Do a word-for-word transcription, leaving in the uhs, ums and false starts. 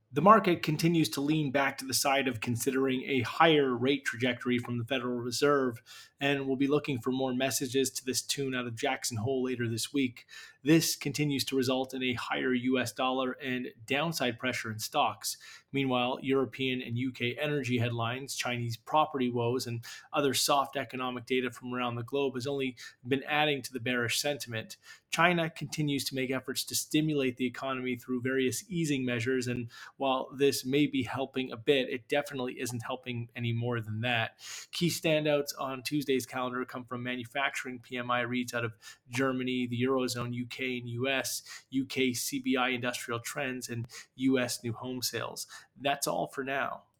The market continues to lean back to the side of considering a higher rate trajectory from the Federal Reserve, and we'll be looking for more messages to this tune out of Jackson Hole later this week. This continues to result in a higher U S dollar and downside pressure in stocks. Meanwhile, European and U K energy headlines, Chinese property woes, and other soft economic data from around the globe has only been adding to the bearish sentiment. China continues to make efforts to stimulate the economy through various easing measures, and while this may be helping a bit, it definitely isn't helping any more than that. Key standouts on Tuesday's calendar come from manufacturing P M I reads out of Germany, the Eurozone, U K, and U S, U K C B I industrial trends, and U S new home sales. That's all for now.